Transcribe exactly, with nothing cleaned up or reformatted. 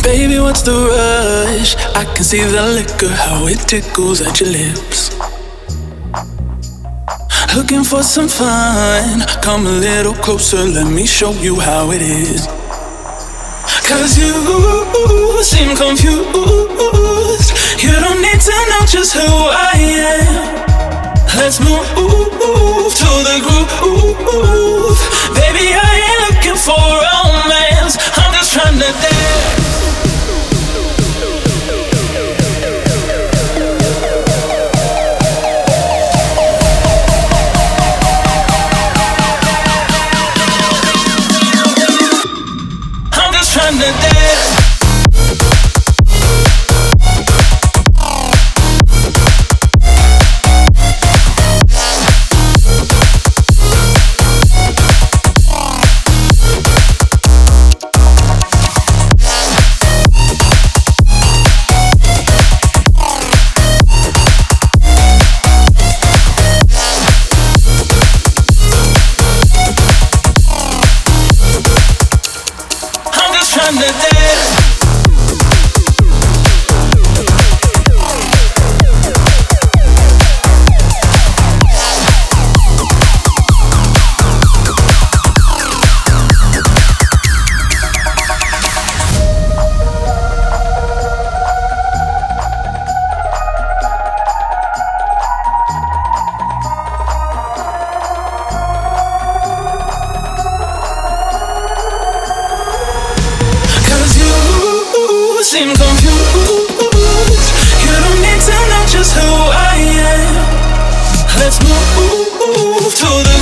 Baby, what's the rush? I can see the liquor, how it tickles at your lips. Looking for some fun, come a little closer, let me show you how it is. Cause you seem confused, you don't need to know just who I am. Let's move to the groove. Baby, I ain't looking for romance, I'm just trying to dance. Trying to dance. Trying to dance. Seem confused, you don't need to know just who I am. Let's move to the